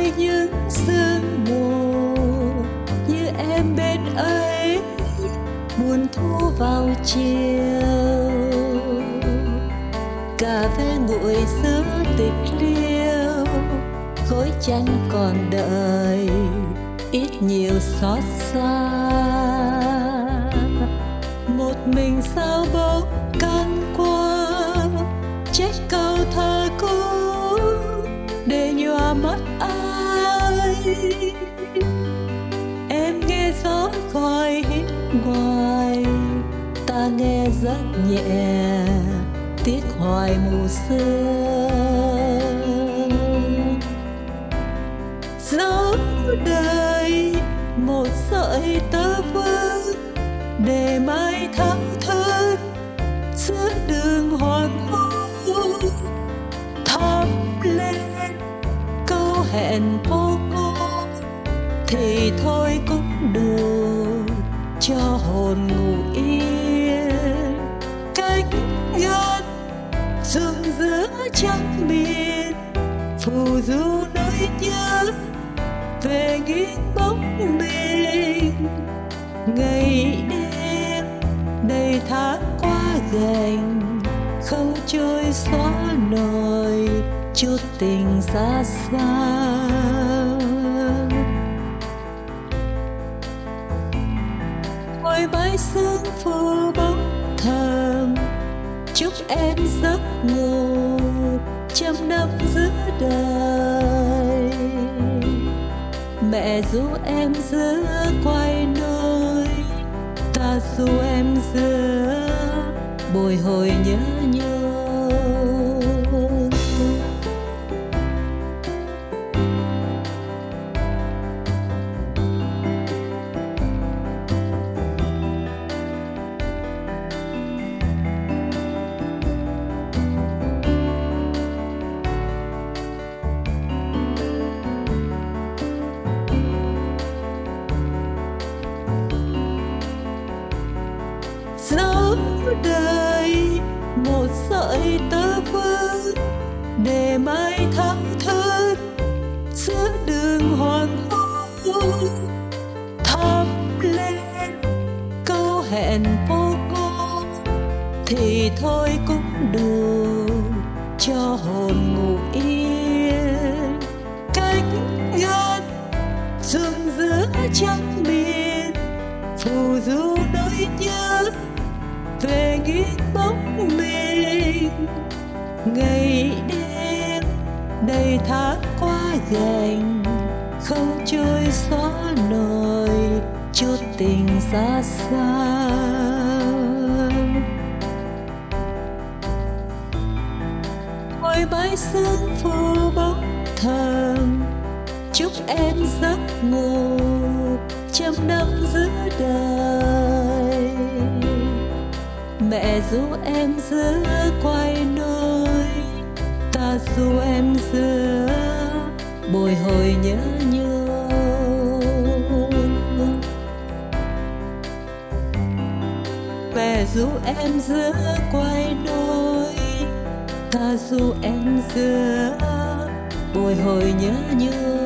nơi những sương mù, như em bên ấy buồn thu vào chiều. Cà phê nguội giữa tịch liêu, khói chanh còn đợi ít nhiều xót xa. Một mình sao bóng căng qua, trách câu thơ cũ để nhòa mắt ai. Em nghe gió gọi hít ngoài, ta nghe rất nhẹ tiếc hoài mù sương. Dấu đời một sợi tơ vương để mai thao thức giữa đường hoàng hôn. Thắp lên câu hẹn vô cố thì thôi cũng đủ cho hồn ngủ yên. Cánh gân rụng giữa trăng miền, phù du nỗi nhớ về nghiêng bóng mình. Ngày đêm đầy tháng qua gành, không trôi xóa nổi chút tình xa xa. Ngồi mãi sương phủ bóng thầm, chúc em giấc ngủ trăm năm giữa đời. Mẹ ru em giữa quai nôi, ta ru em giữa bồi hồi nhớ nhung. Dấu đời một sợi tơ vương để mai thao thức giữa đường hoàng hôn. Thắp lên câu hẹn vô cố thì thôi cũng đủ cho hồn ngủ yên. Cánh gân rụng giữa trăng miền, phù du nỗi nhớ về nghiêng bóng mình. Ngày đêm đầy tháng qua gành, không trôi xóa nổi chút tình xa xa. Ngồi mãi sương phủ bóng thầm, chúc em giấc ngủ trăm năm giữa đời. Mẹ ru em giữa quai nôi, ta ru em giữa bồi hồi nhớ nhung. Mẹ ru em giữa quai nôi, ta ru em giữa bồi hồi nhớ nhung.